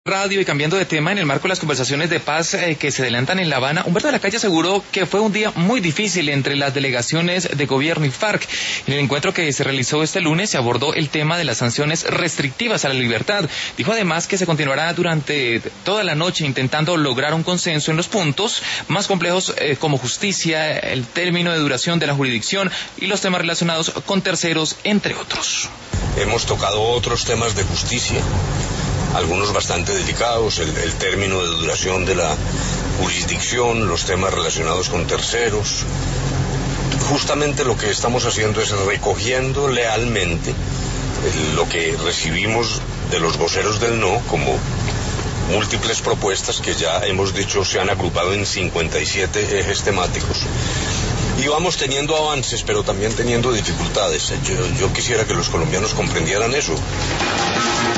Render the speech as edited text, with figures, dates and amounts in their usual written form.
Radio y cambiando de tema, en el marco de las conversaciones de paz que se adelantan en La Habana, Humberto de la Calle aseguró que fue un día muy difícil entre las delegaciones de gobierno y FARC. En el encuentro que se realizó este lunes se abordó el tema de las sanciones restrictivas a la libertad. Dijo además que se continuará durante toda la noche intentando lograr un consenso en los puntos más complejos como justicia, el término de duración de la jurisdicción y los temas relacionados con terceros, entre otros. Hemos tocado otros temas de justicia, algunos bastante delicados, el término de duración de la jurisdicción, los temas relacionados con terceros. Justamente lo que estamos haciendo es recogiendo lealmente lo que recibimos de los voceros del no como múltiples propuestas que ya hemos dicho se han agrupado en 57 ejes temáticos. Y vamos teniendo avances, pero también teniendo dificultades. Yo quisiera que los colombianos comprendieran eso.